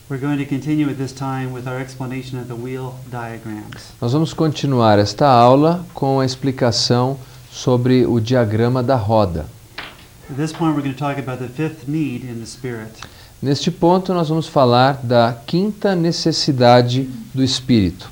We're going to continue at this time with our explanation of the wheel diagrams. Nós vamos continuar esta aula com a explicação sobre o diagrama da roda. At this point we're going to talk about the fifth need in the Spirit. Neste ponto nós vamos falar da quinta necessidade do Espírito.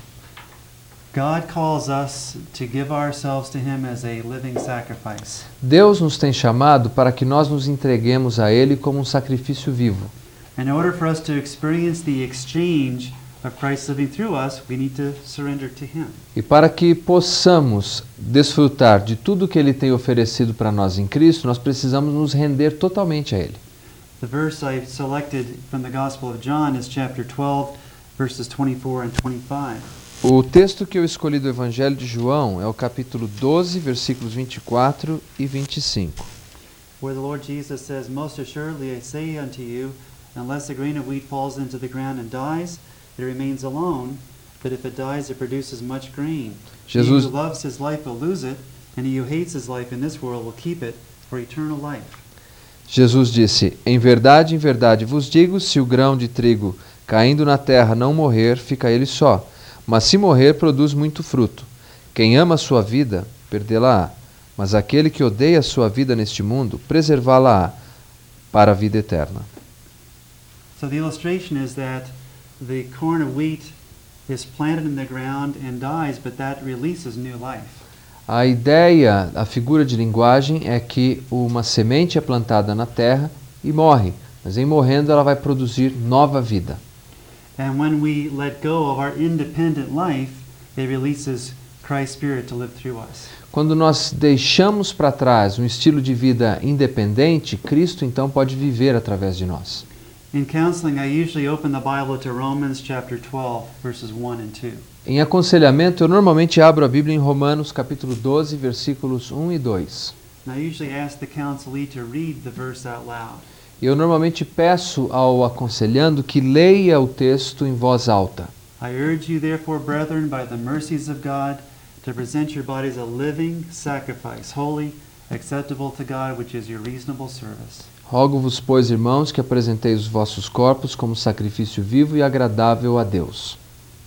God calls us to give ourselves to Him as a living sacrifice. Deus nos tem chamado para que nós nos entreguemos a Ele como um sacrifício vivo. In order for us to experience the exchange of Christ living through us, we need to surrender to Him. E para que possamos desfrutar de tudo que Ele tem oferecido para nós em Cristo, nós precisamos nos render totalmente a Ele. The verse I selected from the Gospel of John is chapter 12, verses 24 and 25. O texto que eu escolhi do Evangelho de João é o capítulo 12, versículos 24 e 25. Where the Lord Jesus says, "Most assuredly I say unto you, unless a grain of wheat falls into the ground and dies, it remains alone, but if it dies, it produces much grain. Jesus- He who loves his life will lose it, and he who hates his life in this world will keep it for eternal life." Jesus disse: em verdade vos digo, se o grão de trigo caindo na terra não morrer, fica ele só. Mas se morrer, produz muito fruto. Quem ama a sua vida, perdê-la-á. Mas aquele que odeia a sua vida neste mundo, preservá-la-á para a vida eterna. So the illustration is that the corn of wheat is planted in the ground and dies, but that releases new life. A ideia, a figura de linguagem é que uma semente é plantada na terra e morre, mas em morrendo ela vai produzir nova vida. And when we let go of our independent life, it releases Christ's Spirit to live through us. Quando nós deixamos para trás um estilo de vida independente, Cristo então pode viver através de nós. In counseling, I usually open the Bible to Romans chapter 12, verses 1 and 2. Em aconselhamento, eu normalmente abro a Bíblia em Romanos, capítulo 12, versículos 1 e 2. And I usually ask the counselee to read the verse out loud. Eu normalmente peço ao aconselhando que leia o texto em voz alta. I urge you, therefore, brethren, by the mercies of God, to present your bodies a living sacrifice, holy, acceptable to God, which is your reasonable service. Rogo-vos, pois, irmãos, que apresenteis os vossos corpos como sacrifício vivo e agradável a Deus.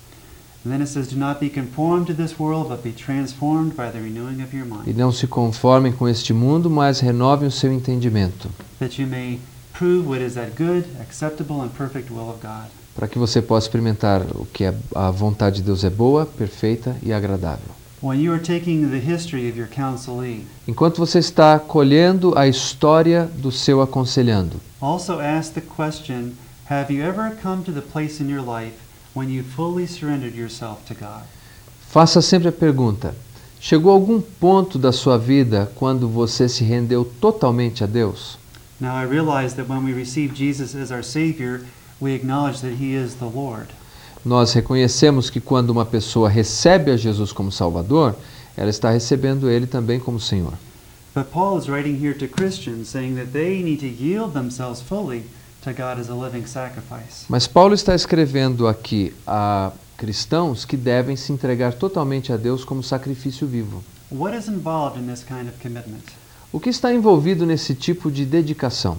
And then it says, "Do not be conformed to this world, but be transformed by the renewing of your E mind, não se conformem com este mundo, mas renovem o seu entendimento, that you may prove what is that good, acceptable, and perfect will of God." para que você possa experimentar o que a vontade de Deus é boa, perfeita e agradável. When you are taking the history of your counselee, Enquanto você está colhendo a história do seu aconselhando, also ask the question, have you ever come to the place in your life when you fully surrendered yourself to God? faça sempre a pergunta: chegou algum ponto da sua vida quando você se rendeu totalmente a Deus? Now I realize that when we receive Jesus as our Savior, we acknowledge that He is the Lord. Nós reconhecemos que quando uma pessoa recebe a Jesus como Salvador, ela está recebendo Ele também como Senhor. But Paul is writing here to Christians saying that they need to yield themselves fully to God as a living sacrifice. Mas Paulo está escrevendo aqui a cristãos que devem se entregar totalmente a Deus como sacrifício vivo. What is involved in this kind of commitment? O que está envolvido nesse tipo de dedicação?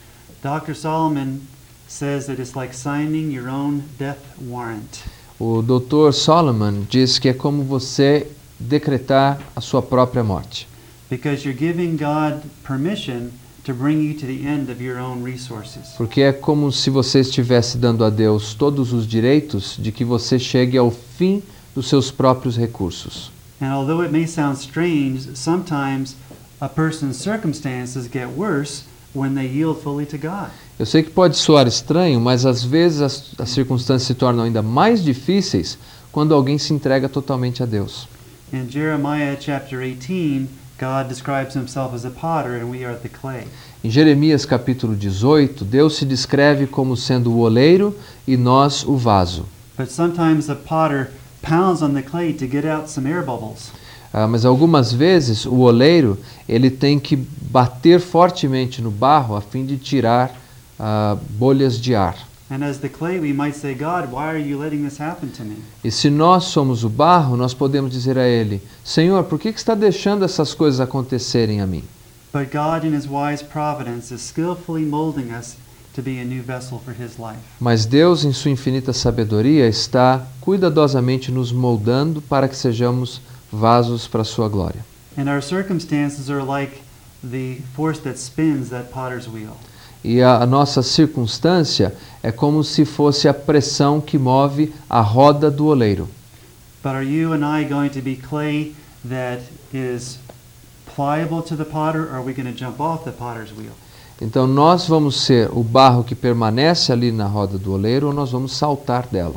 Dr. Solomon says that it's like signing your own death warrant. O Dr. Solomon diz que é como você decretar a sua própria morte. Because you're giving God permission to bring you to the end of your own resources. Porque é como se você estivesse dando a Deus todos os direitos de que você chegue ao fim dos seus próprios recursos. And although it may sound strange, sometimes a person's circumstances get worse when they yield fully to God. Eu sei que pode soar estranho, mas às vezes as circunstâncias se tornam ainda mais difíceis quando alguém se entrega totalmente a Deus. In Jeremiah chapter 18, God describes himself as a potter and we are the clay. Em Jeremias capítulo 18, Deus se descreve como sendo o oleiro e nós o vaso. But sometimes the potter pounds on the clay to get out some air bubbles. Mas algumas vezes o oleiro ele tem que bater fortemente no barro a fim de tirar bolhas de ar. And as the clay, we might say, God, why are you letting this happen to me? E se nós somos o barro, nós podemos dizer a Ele: Senhor, por que está deixando essas coisas acontecerem a mim? But God, in His wise providence, is skillfully molding us to be a new vessel for His life. Mas Deus, em sua infinita sabedoria, está cuidadosamente nos moldando para que sejamos vasos para a sua glória. And our circumstances are like the force that spins that potter's wheel. E a nossa circunstância é como se fosse a pressão que move a roda do oleiro. But are you and I going to be clay that is pliable to the potter, or are we going to jump off the potter's wheel? Então nós vamos ser o barro que permanece ali na roda do oleiro ou nós vamos saltar dela.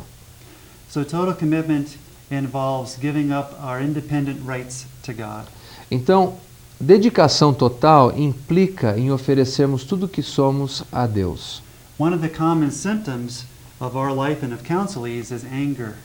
So total commitment involves giving up our independent rights to God. Então, dedicação total implica em oferecermos tudo o que somos a Deus. One of the common symptoms of our life and of counselees is anger.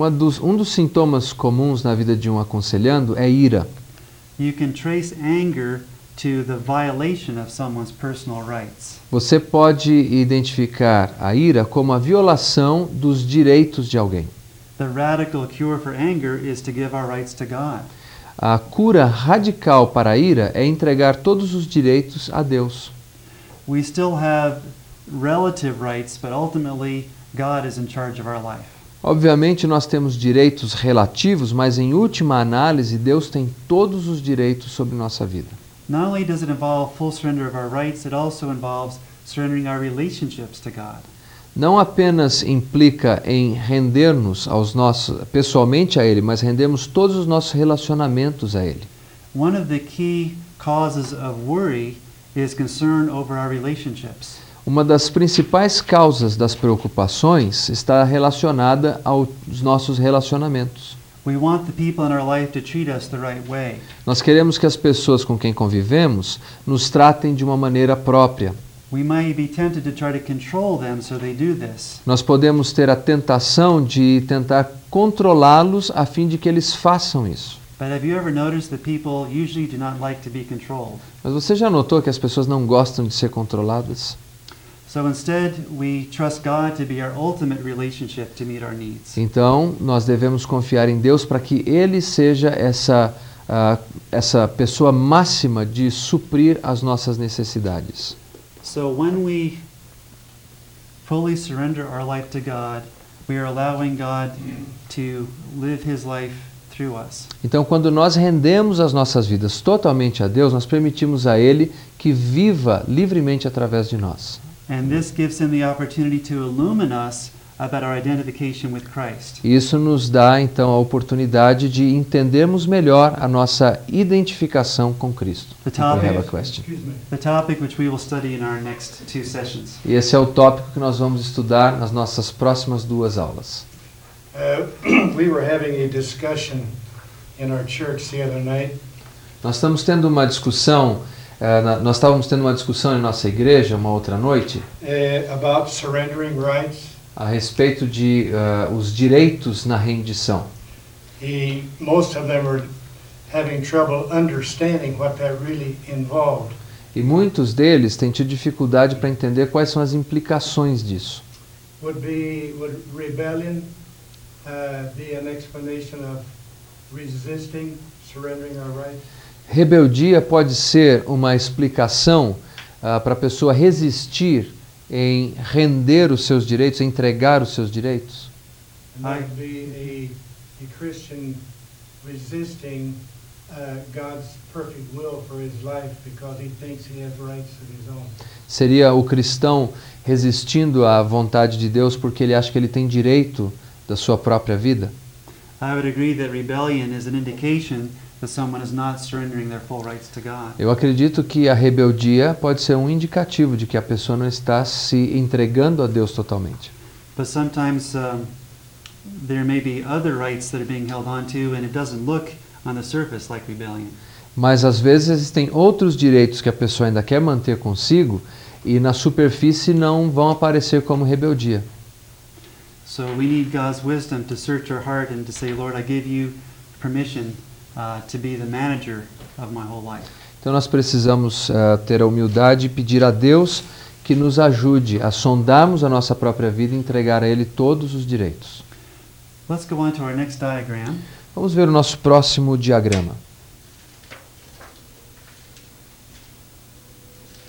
Um dos sintomas comuns na vida de um aconselhando é ira. You can trace anger to the violation of someone's personal rights. Você pode identificar a ira como a violação dos direitos de alguém. The radical cure for anger is to give our rights to God. A cura radical para a ira é entregar todos os direitos a Deus. We still have relative rights, but ultimately God is in charge of our life. Obviamente nós temos direitos relativos, mas em última análise Deus tem todos os direitos sobre nossa vida. Not only does it involve full surrender of our rights, it also involves surrendering our relationships to God. Não apenas implica em render-nos pessoalmente a Ele, mas rendermos todos os nossos relacionamentos a Ele. One of the key causes of worry is concern over our relationships. Uma das principais causas das preocupações está relacionada aos nossos relacionamentos. We want the people in our life to treat us the right way. Nós queremos que as pessoas com quem convivemos nos tratem de uma maneira própria. We might be tempted to try to control them so they do this. Nós podemos ter a tentação de tentar controlá-los a fim de que eles façam isso. But have you ever noticed that people usually do not like to be controlled? Mas você já notou que as pessoas não gostam de ser controladas? So instead, we trust God to be our ultimate relationship to meet our needs. Então, nós devemos confiar em Deus para que Ele seja essa pessoa máxima de suprir as nossas necessidades. So when we fully surrender our life to God, we are allowing God to live His life through us. Então, quando nós rendemos as nossas vidas totalmente a Deus, nós permitimos a Ele que viva livremente através de nós. And this gives Him the opportunity to illumine us about our identification with Christ. Isso nos dá, então, a oportunidade de entendermos melhor a nossa identificação com Cristo. The topic- We have a question. The topic which we will study in our next 2 sessions. E esse é o tópico que nós vamos estudar nas nossas próximas 2 aulas. We were having a discussion in our church the other night, Nós estamos tendo uma discussão, nós estávamos tendo uma discussão em nossa igreja uma outra noite about surrendering rights. a respeito de os direitos na rendição. Most of them were having trouble understanding what that really involved. E muitos deles têm tido dificuldade para entender quais são as implicações disso. Would rebellion be an explanation of resisting surrendering our rights? Rebeldia pode ser uma explicação para a pessoa resistir em render os seus direitos, entregar os seus direitos? And that would be a Christian resisting God's perfect will for his life because he thinks he has rights of his own. Seria o cristão resistindo à vontade de Deus porque ele acha que ele tem direito da sua própria vida? I would agree that rebellion is an indication that someone is not surrendering their full rights to God. Eu acredito que a rebeldia pode ser um indicativo de que a pessoa não está se entregando a Deus totalmente. But sometimes there may be other rights that are being held on to, and it doesn't look on the surface like rebellion. Mas às vezes existem outros direitos que a pessoa ainda quer manter consigo e na superfície não vão aparecer como rebeldia. So we need God's wisdom to search our heart and to say, Lord, I give you permission to be the manager of my whole life. Então nós precisamos ter a humildade e pedir a Deus que nos ajude a sondarmos a nossa própria vida e entregar a Ele todos os direitos. Let's go on to our next diagram. Vamos ver o nosso próximo diagrama.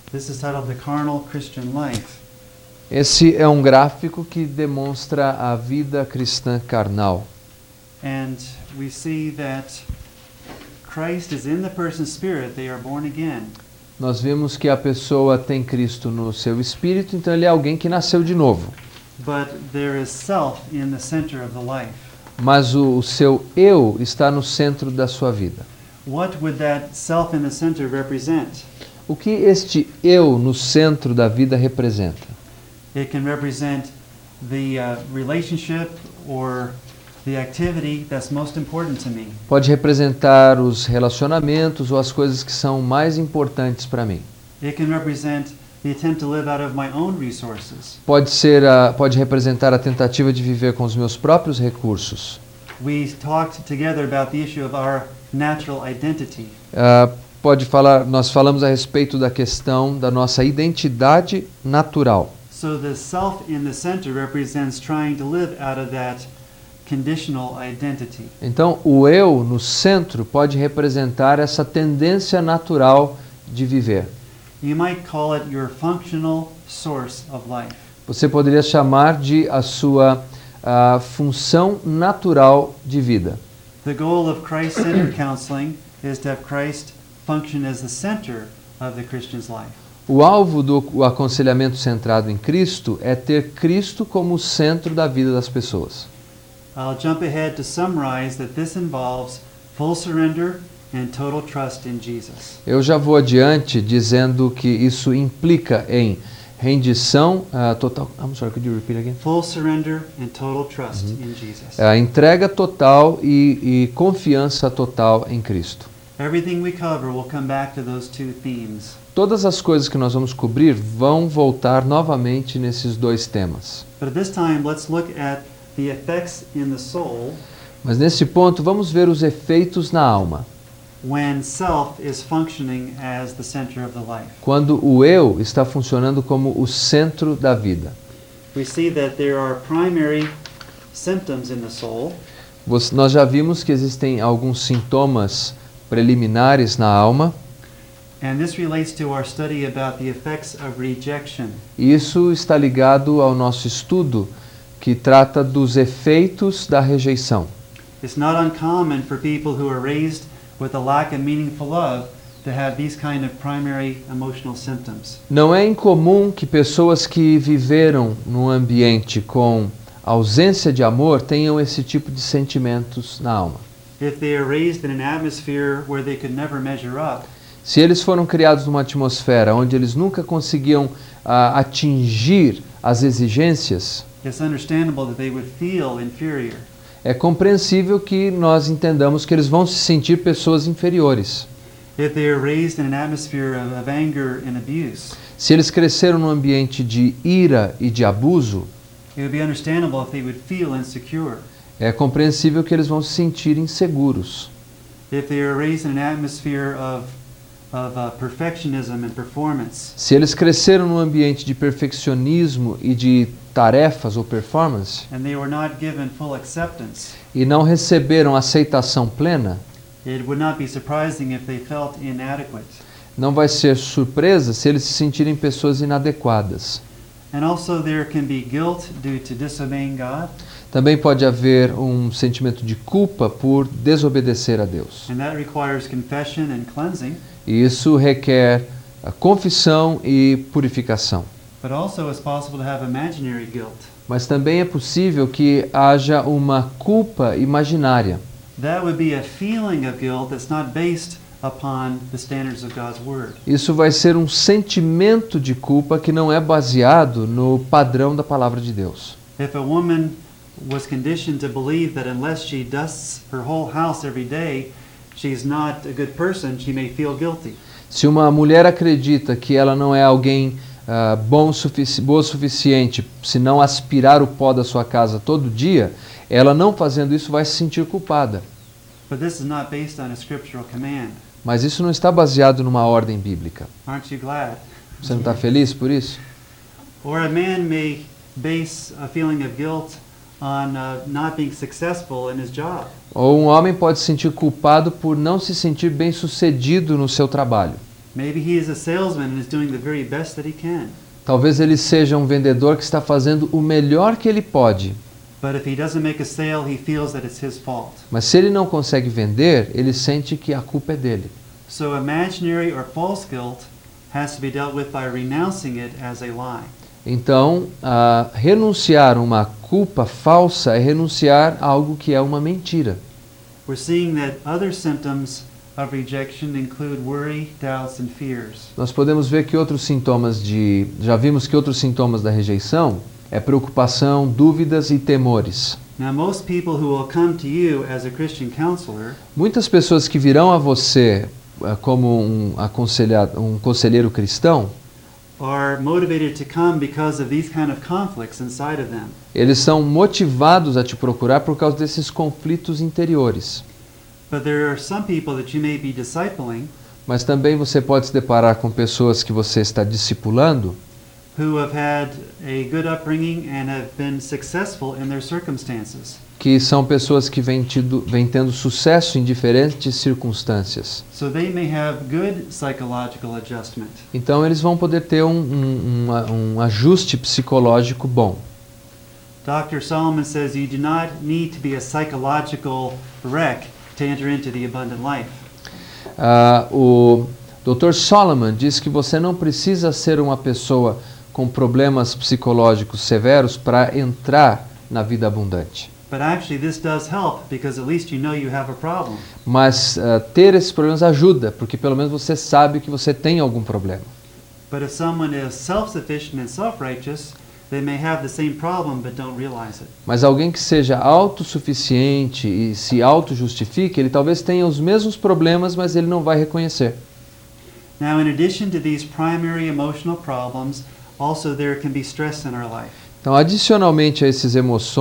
This is titled The Carnal Christian Life. Esse é um gráfico que demonstra a vida cristã carnal. And we see that Christ is in the person's spirit, they are born again. Nós vemos que a pessoa tem Cristo no seu espírito, então ele é alguém que nasceu de novo. But there is self in the center of the life. Mas o seu eu está no centro da sua vida. What would that self in the center represent? O que este eu no centro da vida representa? It can represent the relationship or the activity that's most important to me. Pode representar os relacionamentos ou as coisas que são mais importantes para mim. It can represent the attempt to live out of my own resources. Pode representar a tentativa de viver com os meus próprios recursos. We talked together about the issue of our natural identity. Nós falamos a respeito da questão da nossa identidade natural. So the self in the center represents trying to live out of that conditional identity. Então, o eu no centro pode representar essa tendência natural de viver. You might call it your functional source of life. Você poderia chamar de a sua função natural de vida. The goal of Christ-centered counseling is to have Christ function as the center of the Christian's life. O alvo do aconselhamento centrado em Cristo é ter Cristo como o centro da vida das pessoas. I'll jump ahead to summarize that this involves full surrender and total trust in Jesus. Eu já vou adiante dizendo que isso implica em rendição total. I'm sorry, could you repeat again? Full surrender and total trust in Jesus. A entrega total e confiança total em Cristo. Everything we cover will come back to those two themes. Todas as coisas que nós vamos cobrir vão voltar novamente nesses dois temas. But at this time, let's look at the effects in the soul Mas nesse ponto, vamos ver os efeitos na alma. when self is functioning as the center of the life. Quando o eu está funcionando como o centro da vida. We see that there are primary symptoms in the soul. Nós já vimos que existem alguns sintomas preliminares na alma. And this relates to our study about the effects of rejection. E isso está ligado ao nosso estudo que trata dos efeitos da rejeição. It's not uncommon for people who are raised with a lack of meaningful love to have these kind of primary emotional symptoms. Não é incomum que pessoas que viveram num ambiente com ausência de amor tenham esse tipo de sentimentos na alma. If they are raised in an atmosphere where they could never measure up, Se eles foram criados numa atmosfera onde eles nunca conseguiam atingir as exigências, it's understandable that they would feel inferior. é compreensível que nós entendamos que eles vão se sentir pessoas inferiores. If they are raised in an atmosphere of anger and abuse, Se eles cresceram num ambiente de ira e de abuso, it would be understandable if they would feel insecure. é compreensível que eles vão se sentir inseguros. If they are raised in an atmosphere of perfectionism and performance, Se eles cresceram num ambiente de perfeccionismo e de tarefas ou performance and they were not given full acceptance, e não receberam aceitação plena, it would not be surprising if they felt inadequate. não vai ser surpresa se eles se sentirem pessoas inadequadas. And also there can be guilt due to disobeying God, Também pode haver um sentimento de culpa por desobedecer a Deus. and that requires confession and cleansing, E isso requer a confissão e purificação. but also it's possible to have imaginary guilt. Mas também é possível que haja uma culpa imaginária. That would be a feeling of guilt that's not based upon the standards of God's Word. Isso vai ser um sentimento de culpa que não é baseado no padrão da palavra de Deus. If a woman was conditioned to believe that unless she dusts her whole house every day, she's not a good person, she may feel guilty. Se uma mulher acredita que ela não é alguém boa o suficiente se não aspirar o pó da sua casa todo dia, ela não fazendo isso vai se sentir culpada. But this is not based on a scriptural command. Mas isso não está baseado numa ordem bíblica. Aren't you glad? Você não está feliz por isso? Or a man may base a feeling of guilt on not being successful in his job. Ou um homem pode se sentir culpado por não se sentir bem-sucedido no seu trabalho. Maybe he is a salesman and is doing the very best that he can. Talvez ele seja um vendedor que está fazendo o melhor que ele pode. But if he doesn't make a sale, he feels that it's his fault. Mas se ele não consegue vender, ele sente que a culpa é dele. So imaginary or false guilt has to be dealt with by renouncing it as a lie. Então, renunciar uma culpa falsa é renunciar a algo que é uma mentira. We're seeing that other symptoms of rejection include worry, doubts, and fears. Nós podemos ver que já vimos que outros sintomas da rejeição é preocupação, dúvidas e temores. Now, most people who will come to you as a Christian counselor Muitas pessoas que virão a você como um conselheiro cristão, are motivated to come because of these kind of conflicts inside of them. eles são motivados a te procurar por causa desses conflitos interiores. But there are some people that you may be discipling Mas também você pode se deparar com pessoas que você está discipulando, who have had a good upbringing and have been successful in their circumstances. que são pessoas que vêm tendo sucesso em diferentes circunstâncias. So they may have good psychological adjustment. Então eles vão poder ter um ajuste psicológico bom. Dr. Solomon says you do not need to be a psychological wreck to enter into the abundant life. O Dr. Solomon diz que você não precisa ser uma pessoa com problemas psicológicos severos para entrar na vida abundante. But actually this does help because at least you know you have a problem. Mas ter esses problemas ajuda, porque pelo menos você sabe que você tem algum problema. But if someone is self-sufficient and self-righteous, they may have the same problem but don't realize it. Mas alguém que seja autossuficiente e se auto-justifique, ele talvez tenha os mesmos problemas, mas ele não vai reconhecer. Now, in addition to these primary emotional problems, also there can be stress in our life. Então, adicionalmente a esses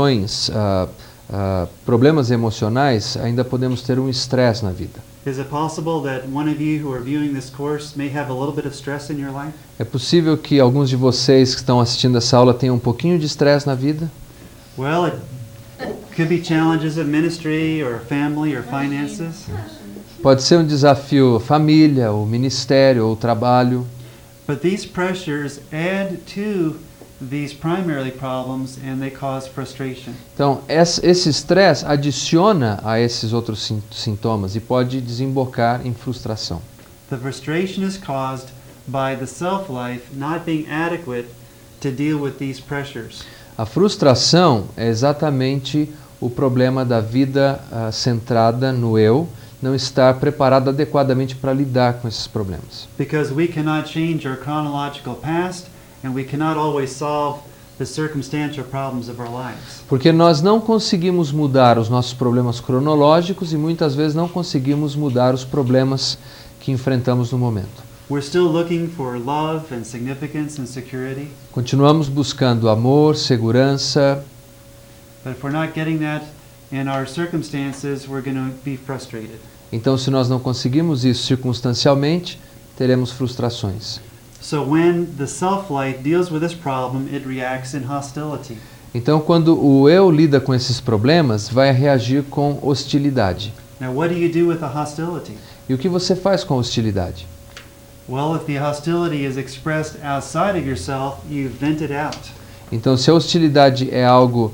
problemas emocionais, ainda podemos ter um estresse na vida. Is it possible that one of you who are viewing this course may have a little bit of stress in your life? É possível que alguns de vocês que estão assistindo essa aula tenham um pouquinho de estresse na vida? Well, it could be challenges of ministry or family or finances. Pode ser um desafio família, ou ministério, ou trabalho. But these pressures add to these primarily problems and they cause frustration. Então, esse estresse adiciona a esses outros sintomas e pode desembocar em frustração. The frustration is caused by the self-life not being adequate to deal with these pressures. A frustração é exatamente o problema da vida centrada no eu, não estar preparado adequadamente para lidar com esses problemas. Because we cannot change our chronological past and we cannot always solve the circumstantial problems of our lives. Porque nós não conseguimos mudar os nossos problemas cronológicos e muitas vezes não conseguimos mudar os problemas que enfrentamos no momento. We're still looking for love and significance and security. Continuamos buscando amor, segurança, But if we're not getting that in our circumstances, we're going to be frustrated. então se nós não conseguimos isso circunstancialmente, teremos frustrações. So when the self-life deals with this problem, it reacts in hostility. Então quando o eu lida com esses problemas, vai reagir com hostilidade. Now, what do you do with the hostility? E o que você faz com a hostilidade? Well, if the hostility is expressed outside of yourself, you vent it out. Então se a hostilidade é algo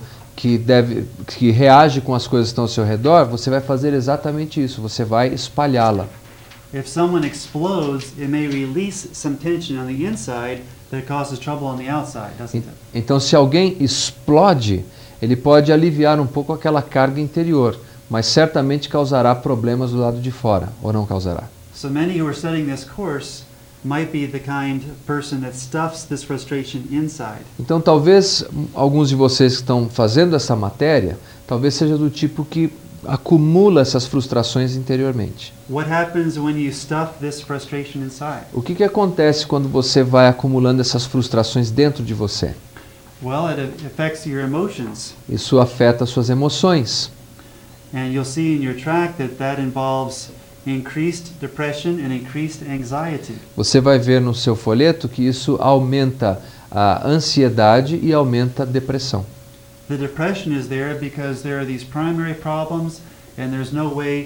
que reage com as coisas que estão ao seu redor, você vai fazer exatamente isso, você vai espalhá-la. If someone explodes, it may release some tension on the inside that causes trouble on the outside, doesn't it? Então se alguém explode, ele pode aliviar um pouco aquela carga interior, mas certamente causará problemas do lado de fora, ou não causará. So many who are studying this course might be the kind of person that stuffs this frustration inside. Então talvez alguns de vocês que estão fazendo essa matéria, talvez seja do tipo que acumula essas frustrações interiormente. What happens when you stuff this frustration inside? O que acontece quando você vai acumulando essas frustrações dentro de você? Well, it affects your emotions. Isso afeta as suas emoções. And you'll see in your track that involves increased depression and increased anxiety. Você vai ver no seu folheto que isso aumenta a ansiedade e aumenta a depressão. The depression is there because there are these primary problems and there's no way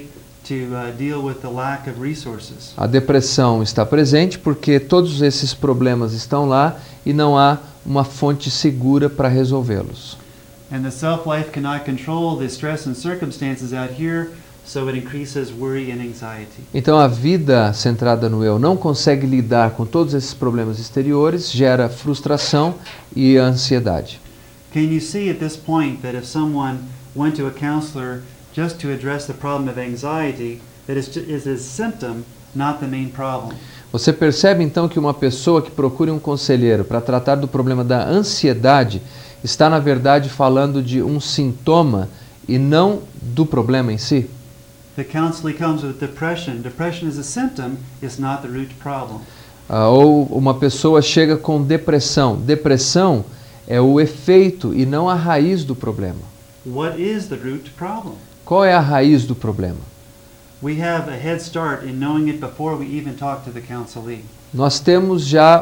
to deal with the lack of resources. A depressão está presente porque todos esses problemas estão lá e não há uma fonte segura para resolvê-los. And the self-life cannot control the stress and circumstances out here, so it increases worry and anxiety. Então a vida centrada no eu não consegue lidar com todos esses problemas exteriores, gera frustração e ansiedade. Can you see at this point that if someone went to a counselor just to address the problem of anxiety, that is a symptom, not the main problem? Você percebe então que uma pessoa que procura um conselheiro para tratar do problema da ansiedade está na verdade falando de um sintoma e não do problema em si? The counseling comes with depression. Depression is a symptom, it's not the root problem. Ou uma pessoa chega com depressão. Depressão é o efeito e não a raiz do problema. What is the root problem? Qual é a raiz do problema? We have a head start in knowing it before we even talk to the counselee. Nós temos já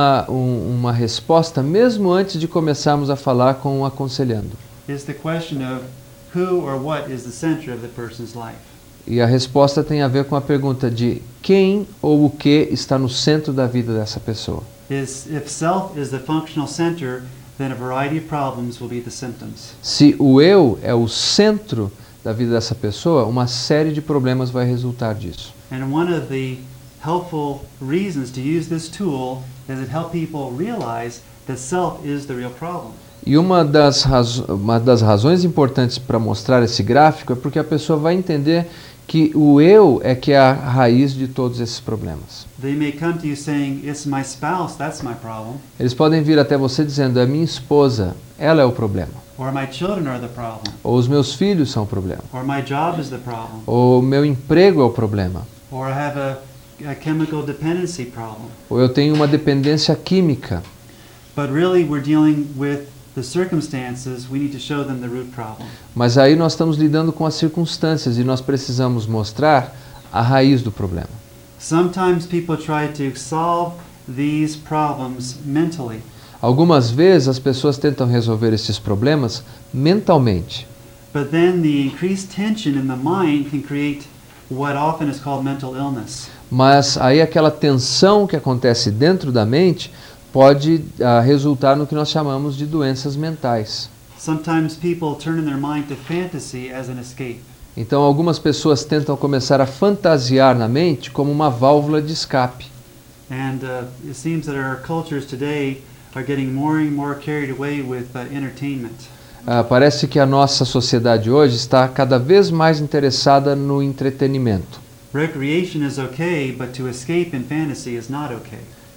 uma resposta mesmo antes de começarmos a falar com o aconselhando. It's the question of who or what is the center of the person's life. E a resposta tem a ver com a pergunta de quem ou o que está no centro da vida dessa pessoa. If self is the functional center, then a variety of problems will be the symptoms. Se o eu é o centro da vida dessa pessoa, uma série de problemas vai resultar disso. And one of the helpful reasons to use this tool is it helps people realize that self is the real problem. E uma das razões importantes para mostrar esse gráfico é porque a pessoa vai entender que o eu é que é a raiz de todos esses problemas. They may come to you saying, "It's my spouse, that's my problem," Eles podem vir até você dizendo, é minha esposa, ela é o problema. or "My children are the problem," Ou os meus filhos são o problema. or "My job is the problem," Ou o meu emprego é o problema. or "I have a chemical dependency problem." Ou eu tenho uma dependência química. But really, we're dealing with the circumstances. We need to show them the root problem. Mas aí nós estamos lidando com as circunstâncias e nós precisamos mostrar a raiz do problema. Sometimes people try to solve these problems mentally. Algumas vezes as pessoas tentam resolver esses problemas mentalmente. But then the increased tension in the mind can create what often is called mental illness. Mas aí aquela tensão que acontece dentro da mente pode resultar no que nós chamamos de doenças mentais. Sometimes people turn in their mind to fantasy as an escape. Então algumas pessoas tentam começar a fantasiar na mente como uma válvula de escape. And it seems that our cultures today are getting more and more carried away with entertainment. Parece que a nossa sociedade hoje está cada vez mais interessada no entretenimento. Recreation is okay, but to escape in fantasy is not okay.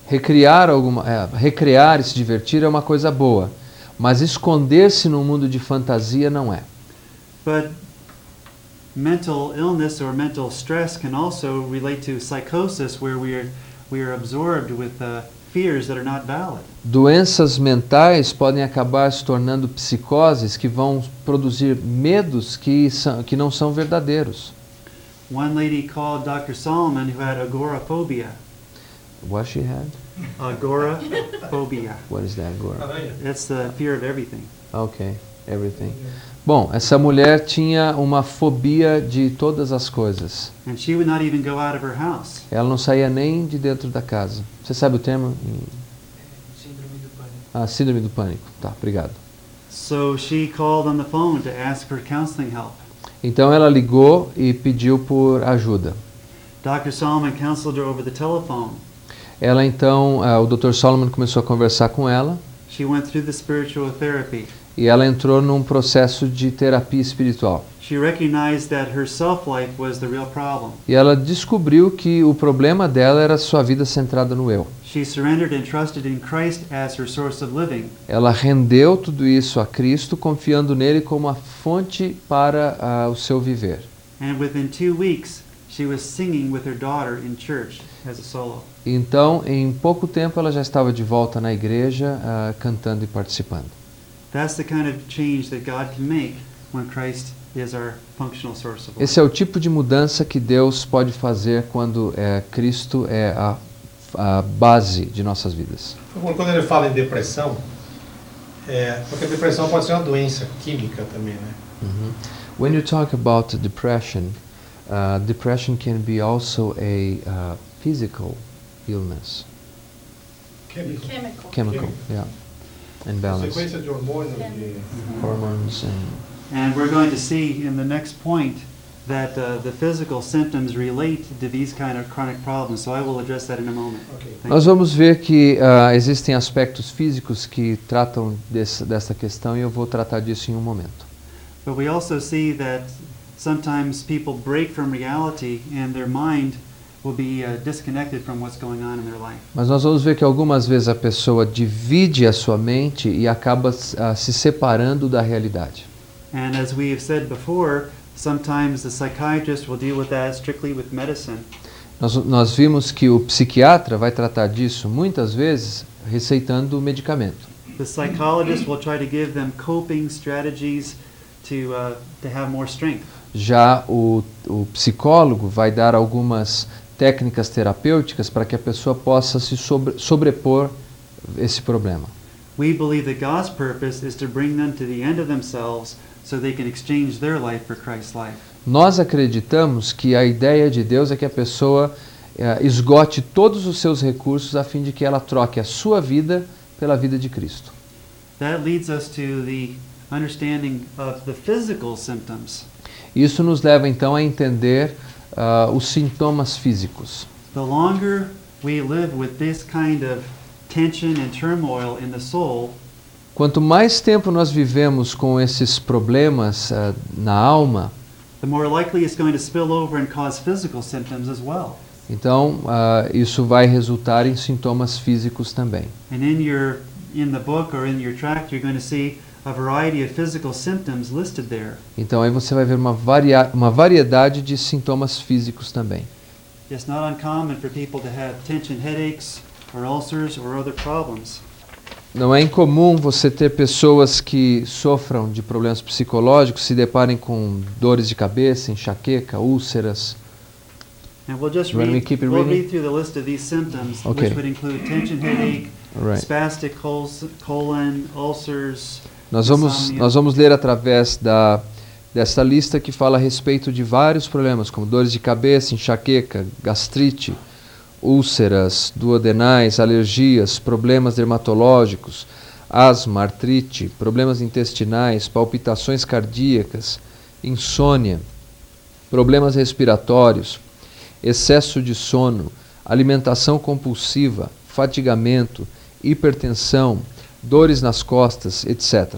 Recrear e se divertir é uma coisa boa, mas esconder-se num mundo de fantasia não é. But mental illness or mental stress can also relate to psychosis, where we are absorbed with fears that are not valid. Doenças mentais podem acabar se tornando psicoses que vão produzir medos que não são verdadeiros. One lady called Dr. Solomon, who had agoraphobia. What she had? Agoraphobia. What is that, agora? It's the fear of everything. Okay, everything. Bom, essa mulher tinha uma fobia de todas as coisas. And she would not even go out of her house. Ela não saía nem de dentro da casa. Você sabe o termo? Síndrome do pânico. Síndrome do pânico. Tá, obrigado. So she called on the phone to ask for counseling help. Então ela ligou e pediu por ajuda. Dr. Solomon counseled her over the telephone. Ela então, o Dr. Solomon começou a conversar com ela. She went through the spiritual therapy. E ela entrou num processo de terapia espiritual. She recognized that her self-life was the real problem. E ela descobriu que o problema dela era sua vida centrada no eu. She surrendered and trusted in Christ as her source of living. Ela rendeu tudo isso a Cristo, confiando nele como a fonte para o seu viver. And within 2 weeks, she was singing with her daughter in church as a solo. Então, em pouco tempo, ela já estava de volta na igreja, cantando e participando. That's the kind of change that God can make when Christ is our functional source of life. Esse é o tipo de mudança que Deus pode fazer quando Cristo é a base de nossas vidas. Quando ele fala em depressão, porque a depressão pode ser uma doença química também, né? When you talk about depression, Depression can be also a physical illness, Chemical. chemical, yeah, imbalance, Sequência de hormônios de... hormones And we're going to see in the next point that the physical symptoms relate to these kind of chronic problems. So I will address that in a moment. Okay. Thank Nós you. vamos ver que existem aspectos físicos que tratam dessa questão e eu vou tratar disso em um momento. But we also see that sometimes people break from reality and their mind will be disconnected from what's going on in their life. Mas nós vamos ver que algumas vezes a pessoa divide a sua mente e acaba se separando da realidade. And as we have said before, sometimes the psychiatrist will deal with that strictly with medicine. Nós vimos que o psiquiatra vai tratar disso muitas vezes receitando medicamento. The psychologist will try to give them coping strategies to have more strength. Já o psicólogo vai dar algumas técnicas terapêuticas para que a pessoa possa se sobrepor esse problema. We believe that God's purpose is to bring them to the end of themselves so they can exchange their life for Christ's life. Nós acreditamos que a ideia de Deus é que a pessoa esgote todos os seus recursos a fim de que ela troque a sua vida pela vida de Cristo. That leads us to the understanding of the physical symptoms. Isso nos leva então a entender os sintomas físicos. The longer we live with this kind of tension and turmoil in the soul, Quanto mais tempo nós vivemos com esses problemas na alma, the more likely it's going to spill over and cause physical symptoms as well. então isso vai resultar em sintomas físicos também. And in the book or in your tract, you're going to see a variety of physical symptoms listed there. Então aí você vai ver uma variedade de sintomas físicos também. It's not uncommon for people to have tension headaches or ulcers or other problems. Não é incomum você ter pessoas que sofram de problemas psicológicos, se deparem com dores de cabeça, enxaqueca, úlceras. And we'll just You want me read, to keep it we'll reading? read through the list of these symptoms, Okay. which would include tension headache, Right. spastic colon, ulcers, Nós insomnia. vamos ler através dessa lista que fala a respeito de vários problemas, como dores de cabeça, enxaqueca, gastrite, úlceras, duodenais, alergias, problemas dermatológicos, asma, artrite, problemas intestinais, palpitações cardíacas, insônia, problemas respiratórios, excesso de sono, alimentação compulsiva, fatigamento, hipertensão, dores nas costas, etc.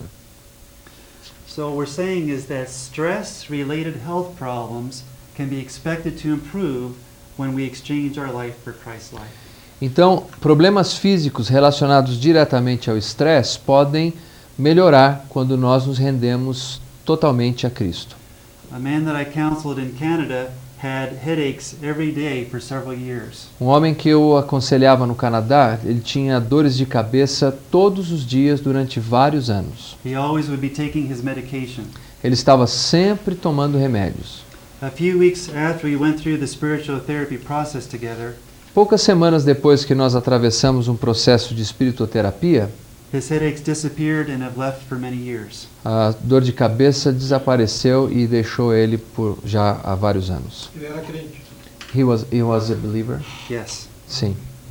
So what we're saying is that stress-related health problems can be expected to improve when we exchange our life for Christ's life. Então, problemas físicos relacionados diretamente ao estresse podem melhorar quando nós nos rendemos totalmente a Cristo. A man that I counseled in Canada had headaches every day for several years. Um homem que eu aconselhava no Canadá, ele tinha dores de cabeça todos os dias durante vários anos. He always would be taking his medication. Ele estava sempre tomando remédios. A few weeks after we went through the spiritual therapy process together, Poucas semanas depois que nós atravessamos um processo de espiritoterapia, his headaches disappeared and have left for many years. a dor de cabeça desapareceu e deixou ele por já há vários anos. Ele era crente. He was a believer? Yes. Sim.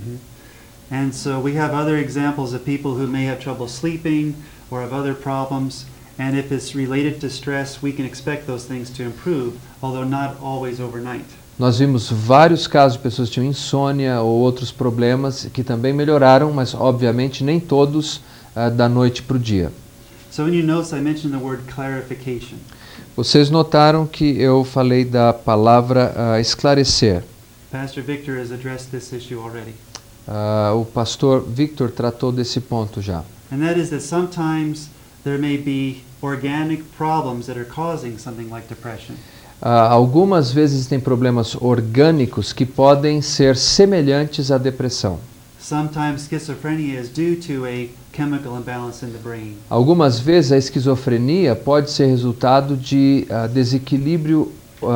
And so we have other examples of people who may have trouble sleeping or have other problems. And if it's related to stress, we can expect those things to improve, although not always overnight. Nós vimos vários casos de pessoas que tinham insônia ou outros problemas que também melhoraram, mas obviamente nem todos da noite para o dia. So in your notes, I mentioned the word clarification. Vocês notaram que eu falei da palavra esclarecer. Pastor Victor has addressed this issue already. O pastor Victor tratou desse ponto já. And that is that sometimes there may be organic problems that are causing something like depression. Algumas vezes tem problemas orgânicos que podem ser semelhantes à depressão. Sometimes schizophrenia is due to a chemical imbalance in the brain. Algumas vezes a esquizofrenia pode ser resultado de desequilíbrio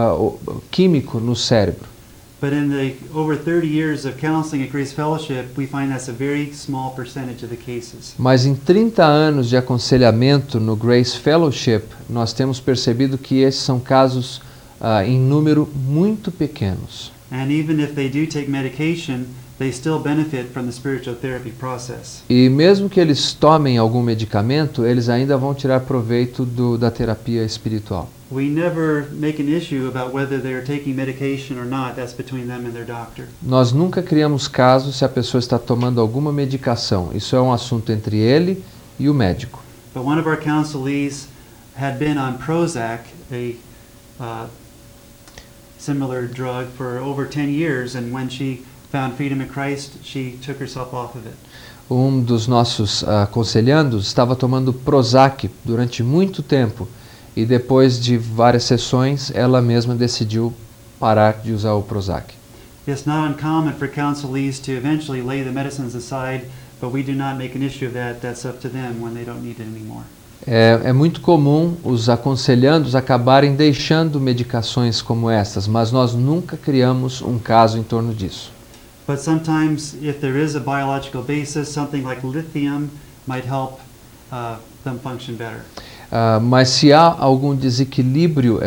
químico no cérebro. But in the over 30 years of counseling at Grace Fellowship, we find that's a very small percentage of the cases. Mas em 30 anos de aconselhamento no Grace Fellowship, nós temos percebido que esses são casos em número muito pequenos. And even if they do take medication, they still benefit from the spiritual therapy process. E mesmo que eles tomem algum medicamento, eles ainda vão tirar proveito da terapia espiritual. We never make an issue about whether they're taking medication or not. That's between them and their doctor. Nós nunca criamos caso se a pessoa está tomando alguma medicação. Isso é um assunto entre ele e o médico. But one of our counselees had been on Prozac, a similar drug, for over 10 years, and when she found freedom in Christ, she took herself off of it. Um dos nossos aconselhandos estava tomando Prozac durante muito tempo e depois de várias sessões ela mesma decidiu parar de usar o Prozac. It's not uncommon for counselees to eventually lay the medicines aside, but we do not make an issue of that. That's up to them when they don't need it anymore. É muito comum os aconselhandos acabarem deixando medicações como estas, mas nós nunca criamos um caso em torno disso. But sometimes, if there is a biological basis, something like lithium might help them function better. Mas se há algum desequilíbrio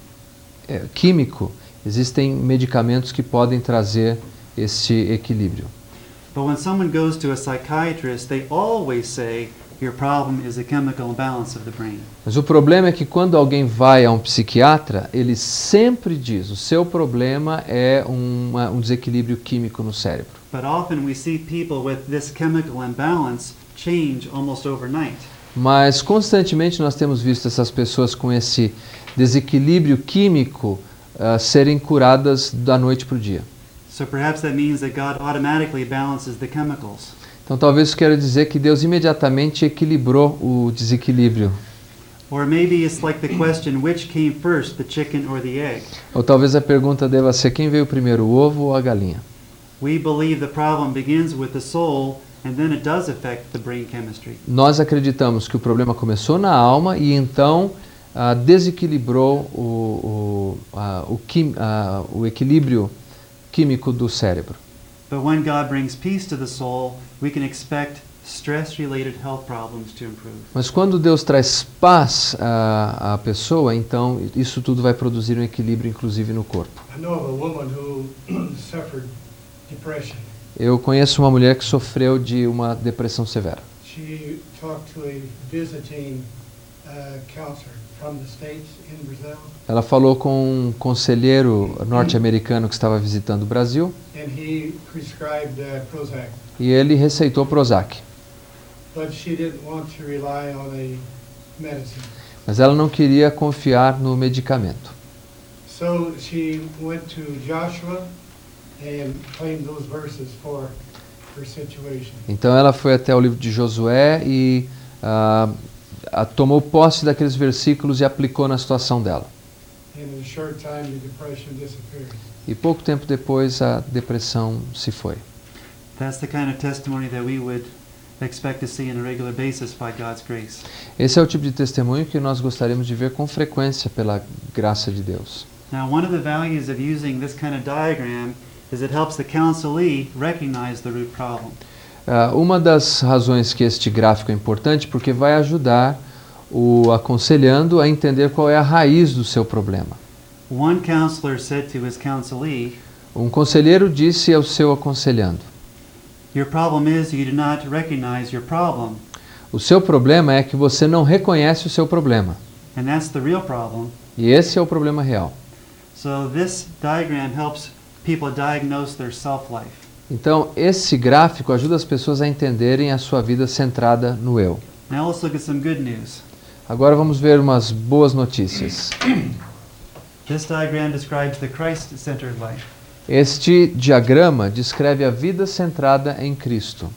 químico, existem medicamentos que podem trazer esse equilíbrio. But when someone goes to a psychiatrist, they always say, your problem is a chemical imbalance of the brain. Mas o problema é que quando alguém vai a um psiquiatra, ele sempre diz, o seu problema é um desequilíbrio químico no cérebro. But often we see people with this chemical imbalance change almost overnight. Mas constantemente nós temos visto essas pessoas com esse desequilíbrio químico serem curadas da noite para o dia. So perhaps that means that God automatically balances the chemicals. Então talvez isso queira dizer que Deus imediatamente equilibrou o desequilíbrio. Or maybe it's like the question, which came first, the chicken or the egg? Ou talvez a pergunta deva ser quem veio primeiro, o ovo ou a galinha? We believe the problem begins with the soul, and then it does affect the brain chemistry. Nós acreditamos que o problema começou na alma e então desequilibrou o equilíbrio químico do cérebro. But when God brings peace to the soul, we can expect stress-related health problems to improve. Mas quando Deus traz paz à pessoa, então isso tudo vai produzir um equilíbrio, inclusive no corpo. I know of a woman who suffered depression. Eu conheço uma mulher que sofreu de uma depressão severa. She talked to a visiting counselor from the States in Brazil, Ela falou com um conselheiro norte-americano que estava visitando o Brasil and he prescribed Prozac. e ele receitou Prozac. But she didn't want to rely on a medicine. Mas ela não queria confiar no medicamento. So she went to Joshua and claimed those verses for her situation. Então ela foi até o livro de Josué e tomou posse daqueles versículos e aplicou na situação dela. And in a short time, the depression disappeared. E pouco tempo depois a depressão se foi. That's the kind of testimony that we would expect to see on a regular basis by God's grace. Esse é o tipo de testemunho que nós gostaríamos de ver com frequência pela graça de Deus. Now, one of the values of using this kind of diagram is it helps the counselee recognize the root problem. Uma das razões que este gráfico é importante porque vai ajudar o aconselhando a entender qual é a raiz do seu problema. One counselor said to his counselee, Um conselheiro disse ao seu aconselhando: your problem is you do not recognize your problem, o seu problema é que você não reconhece o seu problema. and that's the real problem. E esse é o problema real. So this diagram helps people diagnose their self-life. Então, esse gráfico ajuda as pessoas a entenderem a sua vida centrada no eu. Now let's look at some good news. Agora vamos ver umas boas notícias. This diagram describes the Christ-centered life. Este diagrama descreve a vida centrada em Cristo.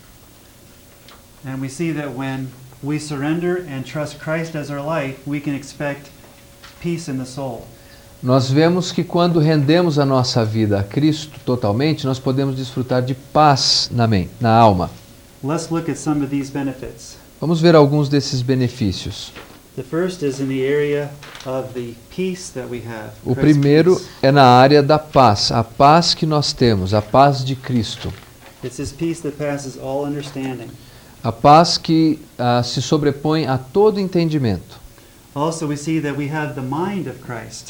And we see that when we surrender and trust Christ as our life, we can expect peace in the soul. Nós vemos que quando rendemos a nossa vida a Cristo totalmente, nós podemos desfrutar de paz na mente, na alma. Let's look at some of these benefits. Vamos ver alguns desses benefícios. The first is in the area of the peace that we have. O Christ's primeiro peace. é na área da paz, a paz que nós temos, a paz de Cristo. It's His peace that passes all understanding. A paz que se sobrepõe a todo entendimento. Also, we see that we have the mind of Christ.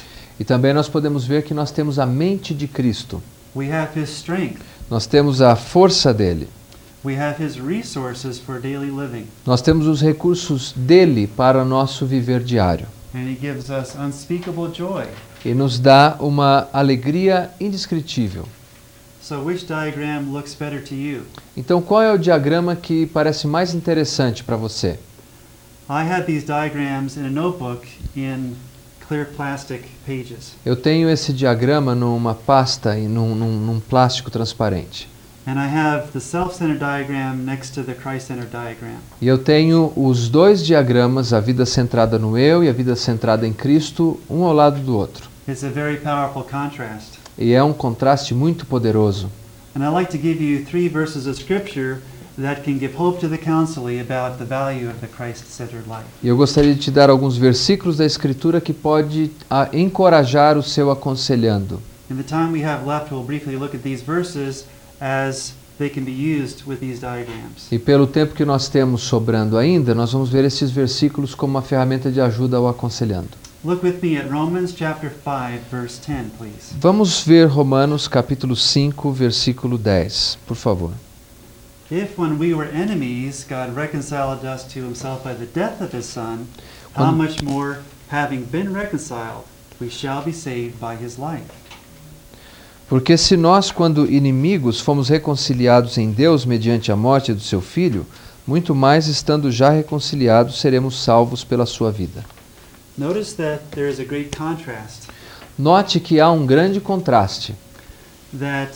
E também nós podemos ver que nós temos a mente de Cristo. We have His strength. Nós temos a força dele. We have His resources for daily living. Nós temos os recursos dele para nosso viver diário. And He gives us unspeakable joy. E nos dá uma alegria indescritível. So which diagram looks better to you? Então, qual é o diagrama que parece mais interessante para você? I have these diagrams in a notebook in clear plastic pages. Eu tenho esse diagrama numa pasta e num plástico transparente. And I have the self-centered diagram next to the Christ-centered diagram. E eu tenho os dois diagramas, a vida centrada no eu e a vida centrada em Cristo, um ao lado do outro. It's a very powerful contrast. E é um contraste muito poderoso. And I'd like to give you 3 verses of scripture that can give hope to the counselee about the value of the Christ-centered life. E eu gostaria de te dar alguns versículos da Escritura que pode encorajar o seu aconselhando. In the time we have left, we'll briefly look at these verses as they can be used with these diagrams. E pelo tempo que nós temos sobrando ainda, nós vamos ver esses versículos como uma ferramenta de ajuda ao aconselhando. Look with me at Romans chapter 5, verse 10, please. Vamos ver Romanos capítulo 5, versículo 10, por favor. If when we were enemies, God reconciled us to Himself by the death of His Son, how Quando- much more, having been reconciled, we shall be saved by His life. Porque se nós, quando inimigos, fomos reconciliados em Deus mediante a morte do seu Filho, muito mais, estando já reconciliados, seremos salvos pela sua vida. Notice that there is a great contrast, Note que há um grande contraste. that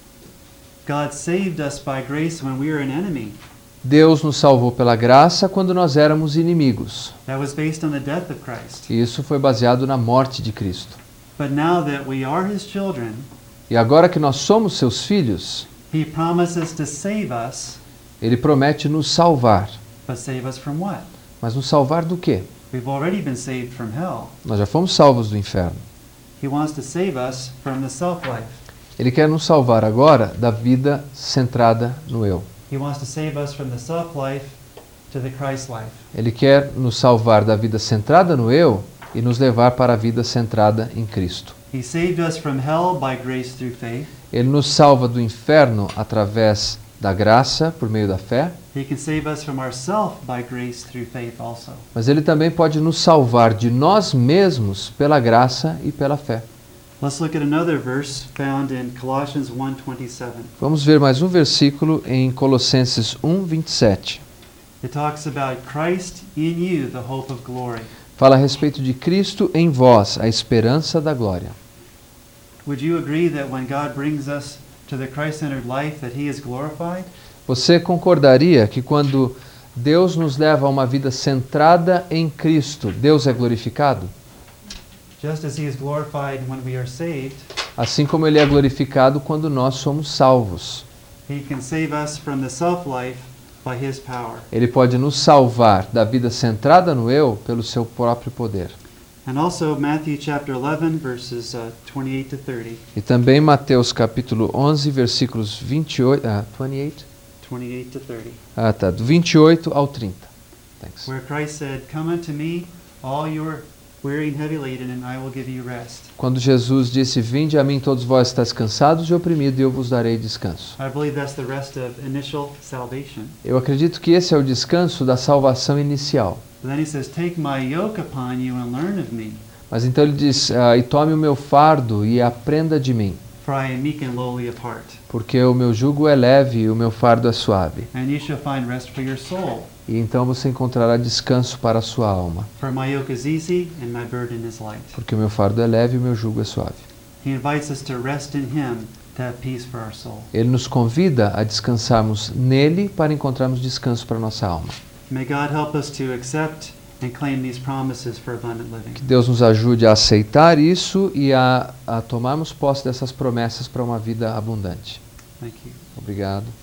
God saved us by grace when we were an enemy. Deus nos salvou pela graça quando nós éramos inimigos. That was based on the death of Christ. E isso foi baseado na morte de Cristo. But now that we are His children, E agora que nós somos seus filhos, He promises to save us, Ele promete nos salvar. but save us from what? Mas nos salvar do quê? We've already been saved from hell. Nós já fomos salvos do inferno. He wants to save us from the self-life. Ele quer nos salvar agora da vida centrada no eu. He wants to save us from the self-life to the Christ-life. Ele quer nos salvar da vida centrada no eu e nos levar para a vida centrada em Cristo. He saved us from hell by grace through faith. Ele nos salva do inferno através da graça, por meio da fé, He can save us from ourself by grace through faith also. mas Ele também pode nos salvar de nós mesmos pela graça e pela fé. Let's look at another verse found in Colossians 1:27. Vamos ver mais um versículo em Colossenses 1:27. It talks about Christ in you, the hope of glory. Fala a respeito de Cristo em vós, a esperança da glória. Would you agree that when God brings us to the Christ-centered life that He is glorified? Você concordaria que quando Deus nos leva a uma vida centrada em Cristo, Deus é glorificado? Just as He is glorified when we are saved, Assim como Ele é glorificado quando nós somos salvos. He can save us from the self-life by His power. Ele pode nos salvar da vida centrada no eu pelo seu próprio poder. And also Matthew chapter 11 verses 28 to 30. E também Mateus capítulo 11, versículos 28, 28? 28 to 30. Do 28 ao 30. Thanks. Where Christ said, "Come unto me, all you are weary and heavy laden, and I will give you rest." Quando Jesus disse, vinde a mim todos vós estáis cansados e oprimidos, e eu vos darei descanso. I believe that's the rest of initial salvation. Eu acredito que esse é o descanso da salvação inicial. But then He says, "Take my yoke upon you and learn of me, Mas então ele diz, e tome o meu fardo e aprenda de mim, for I am meek and lowly of heart, porque o meu jugo é leve e o meu fardo é suave. and you shall find rest for your soul. E então você encontrará descanso para a sua alma, For my yoke is easy and my burden is light." porque o meu fardo é leve e o meu jugo é suave. He invites us to rest in Him to have peace for our soul. Ele nos convida a descansarmos nele para encontrarmos descanso para a nossa alma. May God help us to accept and claim these promises for abundant living. Que Deus nos ajude a aceitar isso e a tomarmos posse dessas promessas para uma vida abundante. Thank you. Obrigado.